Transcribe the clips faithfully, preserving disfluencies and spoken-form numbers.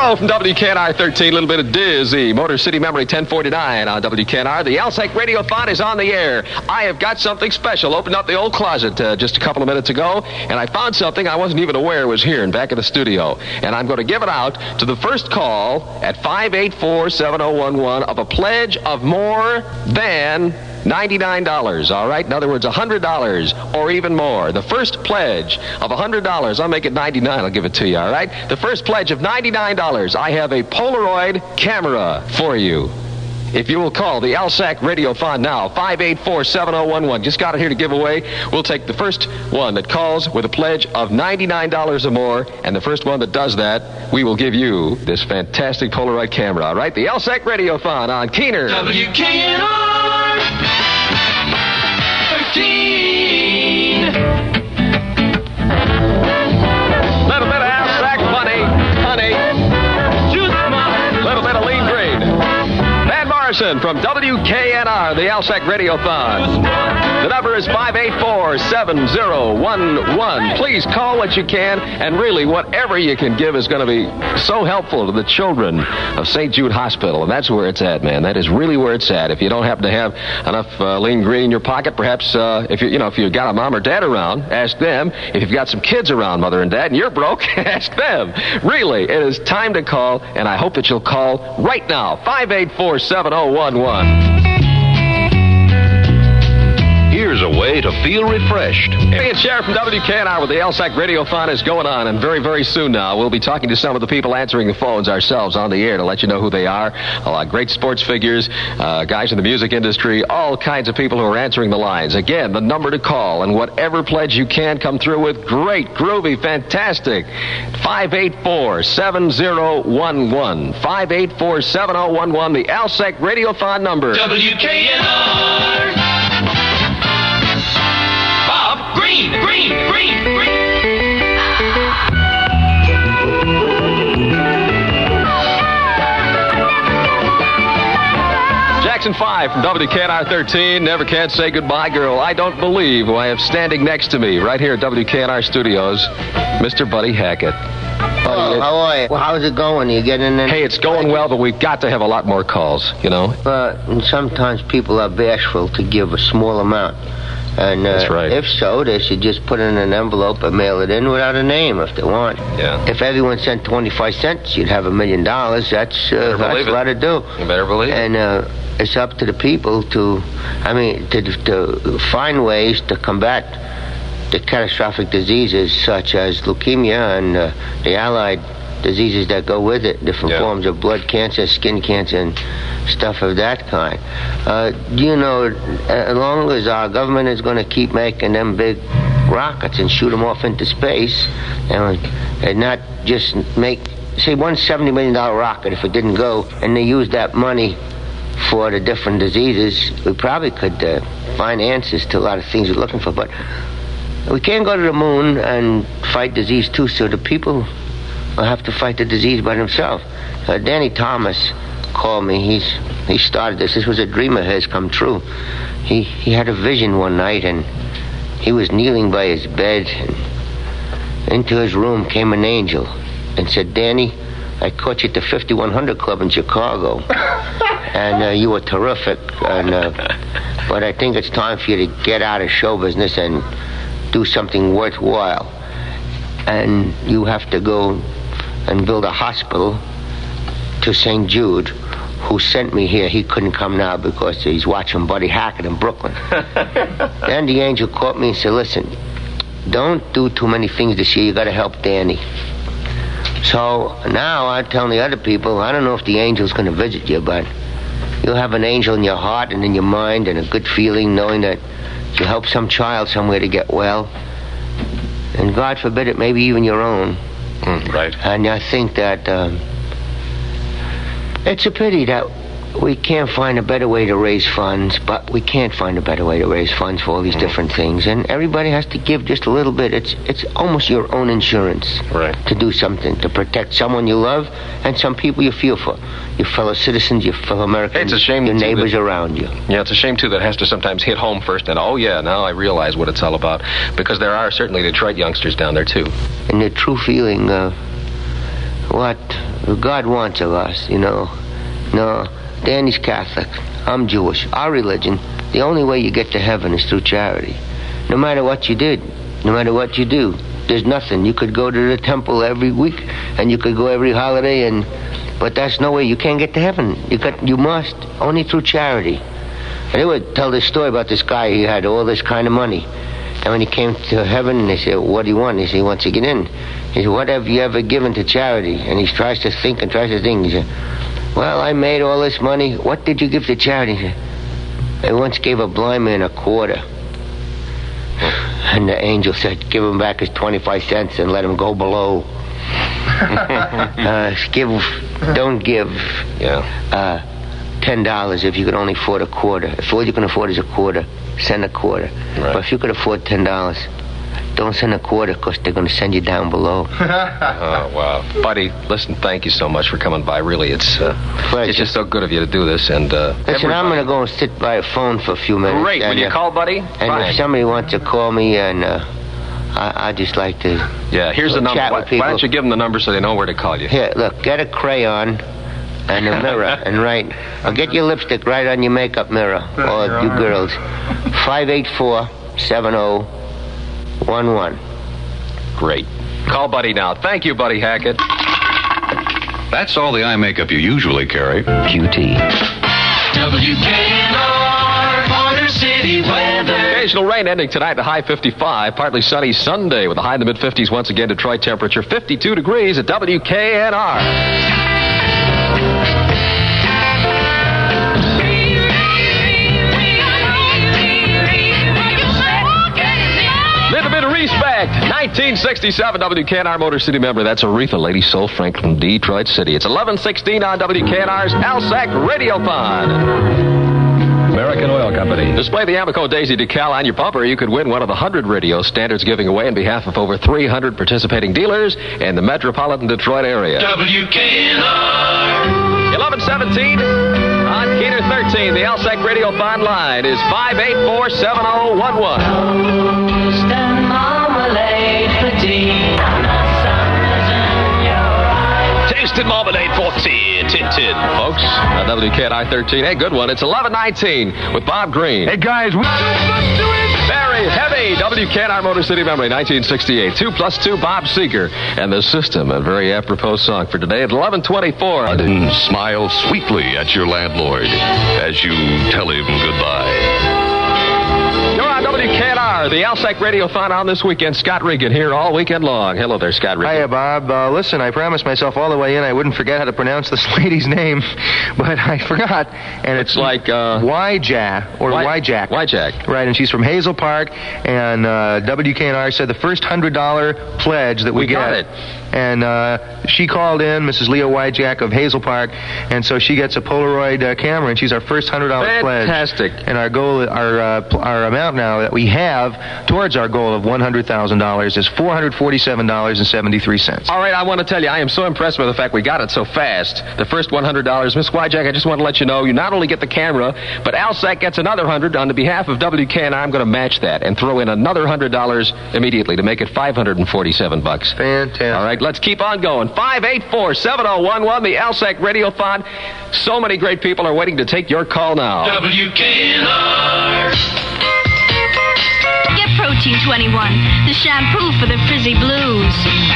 Hello from W K N R thirteen, a little bit of Dizzy. Motor City Memory ten forty-nine on W K N R. The Al Sack Radiothon is on the air. I have got something special. Opened up the old closet uh, just a couple of minutes ago, and I found something I wasn't even aware was here in back of the studio. And I'm going to give it out to the first call at five eight four, seven oh one one of a pledge of more than ninety-nine dollars, all right? In other words, one hundred dollars or even more. The first pledge of one hundred dollars, I'll make it ninety-nine, I'll give it to you, all right? The first pledge of ninety-nine dollars, I have a Polaroid camera for you. If you will call the Al Sack Radiothon now, five eight four, seven oh one one. Just got it here to give away. We'll take the first one that calls with a pledge of ninety-nine dollars or more, and the first one that does that, we will give you this fantastic Polaroid camera, all right? The Al Sack Radiothon on Keener. W K N R thirteen. Little bit of Al Sack money, honey. Little bit of lean green. Van Morrison from W K N R, the Al Sack Radiothon. The number is five eight four, seven oh one one. Please call what you can, and really, whatever you can give is going to be so helpful to the children of Saint Jude Hospital, and that's where it's at, man. That is really where it's at. If you don't happen to have enough uh, lean green in your pocket, perhaps uh, if you you know if you've got a mom or dad around, ask them. If you've got some kids around, mother and dad, and you're broke, ask them. Really, it is time to call, and I hope that you'll call right now. five eight four, seven oh one one. Here's a way to feel refreshed. Hey, it's Sheriff from W K N R with the Al Sack Radiothon is going on, and very, very soon now, we'll be talking to some of the people answering the phones ourselves on the air to let you know who they are. A lot of great sports figures, uh, guys in the music industry, all kinds of people who are answering the lines. Again, the number to call, and whatever pledge you can come through with, great, groovy, fantastic. five eight four, seven oh one one. five eight four, seven oh one one, the Al Sack Radiothon number. W K N R. Bob Green, Green, Green, Green. Jackson five from W K N R thirteen. Never can say goodbye, girl. I don't believe who I have standing next to me right here at W K N R Studios, Mister Buddy Hackett. Oh, how are you? Well, how's it going? You getting in? Hey, it's going well, but we've got to have a lot more calls, you know? But uh, sometimes people are bashful to give a small amount. And uh, That's right. If so, they should just put it in an envelope and mail it in without a name if they want. Yeah. If everyone sent twenty-five cents, you'd have a million dollars. That's uh, that's a lot to do. You better believe it. And uh, it's up to the people to, I mean, to, to find ways to combat the catastrophic diseases such as leukemia and uh, the allied diseases that go with it, different yeah. forms of blood cancer, skin cancer, and stuff of that kind. Uh, you know, as long as our government is going to keep making them big rockets and shoot them off into space, and, and not just make, say, one seventy million dollars rocket, if it didn't go, and they use that money for the different diseases, we probably could uh, find answers to a lot of things we're looking for. But we can't go to the moon and fight disease, too, so the people will have to fight the disease by themselves. Uh, Danny Thomas called me. He's he started this. This was a dream of his come true. He he had a vision one night, and he was kneeling by his bed, and into his room came an angel and said, "Danny, I caught you at the fifty-one hundred Club in Chicago, and uh, you were terrific. And uh, but I think it's time for you to get out of show business and do something worthwhile. And you have to go and build a hospital to Saint Jude, who sent me here. He couldn't come now because he's watching Buddy Hackett in Brooklyn." Then the angel caught me and said, "Listen, don't do too many things this year. You got to help Danny." So now I'm telling the other people, I don't know if the angel's going to visit you, but you'll have an angel in your heart and in your mind and a good feeling knowing that you help some child somewhere to get well. And God forbid it, maybe even your own. Mm, right. And I think that um, it's a pity that we can't find a better way to raise funds, but we can't find a better way to raise funds for all these different things. And everybody has to give just a little bit. It's it's almost your own insurance right. to do something, to protect someone you love and some people you feel for. Your fellow citizens, your fellow Americans, it's a shame your too, neighbors that, around you. Yeah, it's a shame, too, that has to sometimes hit home first. And, oh, yeah, now I realize what it's all about. Because there are certainly Detroit youngsters down there, too. And the true feeling, uh, what God wants of us, you know. No, Danny's Catholic. I'm Jewish. Our religion, the only way you get to heaven is through charity. No matter what you did, no matter what you do, there's nothing. You could go to the temple every week, and you could go every holiday, and but that's no way. You can't get to heaven. You got, you must only through charity. And they would tell this story about this guy. He had all this kind of money, and when he came to heaven, they said, "What do you want?" He said, "He wants to get in." He said, "What have you ever given to charity?" And he tries to think and tries to think. He said, "Well, I made all this money. What did you give to charity?" He said, "I once gave a blind man a quarter." And the angel said, "Give him back his twenty-five cents and let him go below." uh, give, don't give Yeah. uh, ten dollars if you can only afford a quarter. If all you can afford is a quarter, send a quarter. Right. But if you could afford ten dollars, don't send a quarter because they're going to send you down below. Oh, wow. Buddy, listen, thank you so much for coming by. Really, it's uh, Pleasure. it's just so good of you to do this. And uh, Listen, I'm going to go and sit by a phone for a few minutes. Great. Will and, you uh, call, buddy? And Fine. if somebody wants to call me, and uh, I, I'd just like to Yeah, here's the number. chat Why, with people. why don't you give them the number so they know where to call you? Here, look, get a crayon and a mirror and write, or get your lipstick right on your makeup mirror, or you girls, five eight four, seven oh one one. Great. Call Buddy now. Thank you, Buddy Hackett. That's all the eye makeup you usually carry. Q T. W K N R, Motor City weather. Occasional rain ending tonight, the high fifty-five. Partly sunny Sunday with a high in the mid-fifties. Once again, Detroit temperature fifty-two degrees at W K N R. Little bit of respect. nineteen sixty-seven W K N R Motor City member. That's Aretha, Lady Soul Franklin, Detroit City. It's eleven sixteen on W K N R's Alsac Radiothon. American Oil Company. Display the Amoco Daisy decal on your bumper. You could win one of the one hundred radios Standards giving away on behalf of over three hundred participating dealers in the metropolitan Detroit area. W K N R. eleven seventeen on Keeter thirteen. The Alsac Radiothon line is five eight four, seven oh one one. Toast and marmalade for tea. The sun is in your eyes. Tasted marmalade for tea, tin tin, folks. Uh, W K N R thirteen. Hey, good one. It's eleven nineteen with Bob Green. Hey, guys, we... Very heavy W K N R Motor City memory, nineteen sixty-eight. Two plus two, Bob Seger. And the System, a very apropos song for today at eleven twenty-four. And smile sweetly at your landlord as you tell him goodbye. You're on W K N R, the Alsac Radiothon on this weekend. Scott Regan here all weekend long. Hello there, Scott Regan. Hiya, Bob. Uh, listen, I promised myself all the way in I wouldn't forget how to pronounce this lady's name, but I forgot. And it's, It's like, uh... Wyja, or Wy- Wyjack. Wyjack. Right, and she's from Hazel Park, and uh, W K N R said the first one hundred dollars pledge that we, We get. got it. And uh, she called in, Missus Leo Wyjack of Hazel Park, and so she gets a Polaroid uh, camera, and she's our first one hundred dollars pledge. Fantastic. And our goal, our uh, pl- our amount now that we have towards our goal of one hundred thousand dollars is four hundred forty-seven dollars and seventy-three cents. All right, I want to tell you, I am so impressed by the fact we got it so fast. The first one hundred dollars. Miss Wyjack, I just want to let you know, you not only get the camera, but Alsac gets another one hundred dollars. On the behalf of W K N R, I'm going to match that and throw in another one hundred dollars immediately to make it five hundred forty-seven bucks. Fantastic. All right, let's keep on going. five eight four, seven oh one one, the Alsac Radiothon. So many great people are waiting to take your call now. W K N R. Get Protein twenty-one, the shampoo for the frizzy blues.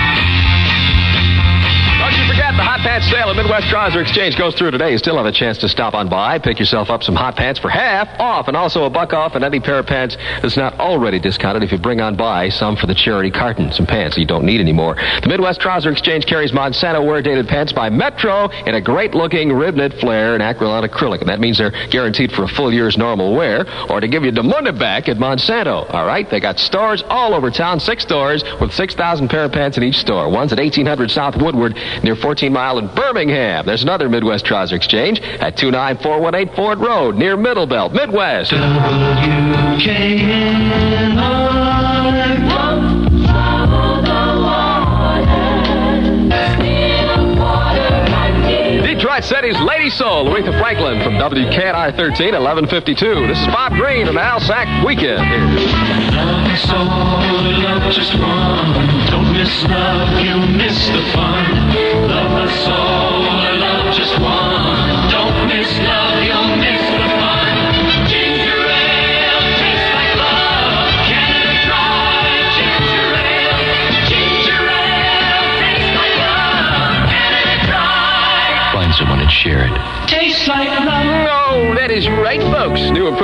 Don't you forget, the hot pants sale at Midwest Trouser Exchange goes through today. You still have a chance to stop on by, pick yourself up some hot pants for half off, and also a buck off on any pair of pants that's not already discounted if you bring on by some for the charity carton, some pants that you don't need anymore. The Midwest Trouser Exchange carries Monsanto wear-dated pants by Metro in a great-looking rib-knit flare and acrylic acrylic, and that means they're guaranteed for a full year's normal wear, or to give you the money back at Monsanto. All right, they got stores all over town, six stores with six thousand pair of pants in each store. One's at eighteen hundred South Woodward near fourteen mile in Birmingham. There's another Midwest Trouser Exchange at two nine four one eight Ford Road near Middlebelt, Midwest. W K N R. Detroit City's Lady Soul, Aretha Franklin from W K N R thirteen, eleven fifty-two. This is Bob Green on the Alsac Weekend. Love is soul, love just run. Don't miss love, you miss the fun. Love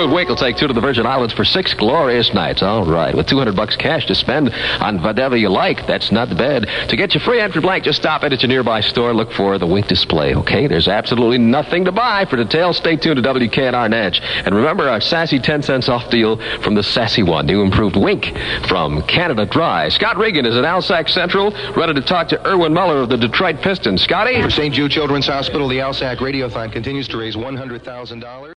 Improved Wink will take two to the Virgin Islands for six glorious nights. All right, with two hundred bucks cash to spend on whatever you like. That's not bad. To get your free entry blank, just stop in at your nearby store. Look for the Wink display, okay? There's absolutely nothing to buy. For details, stay tuned to W K N R Natch. And remember our sassy ten cents off deal from the Sassy One, new Improved Wink from Canada Dry. Scott Regan is at Alsac Central, ready to talk to Erwin Muller of the Detroit Pistons. Scotty? For Saint Jude Children's Hospital, the Alsac Radiothon continues to raise one hundred thousand dollars.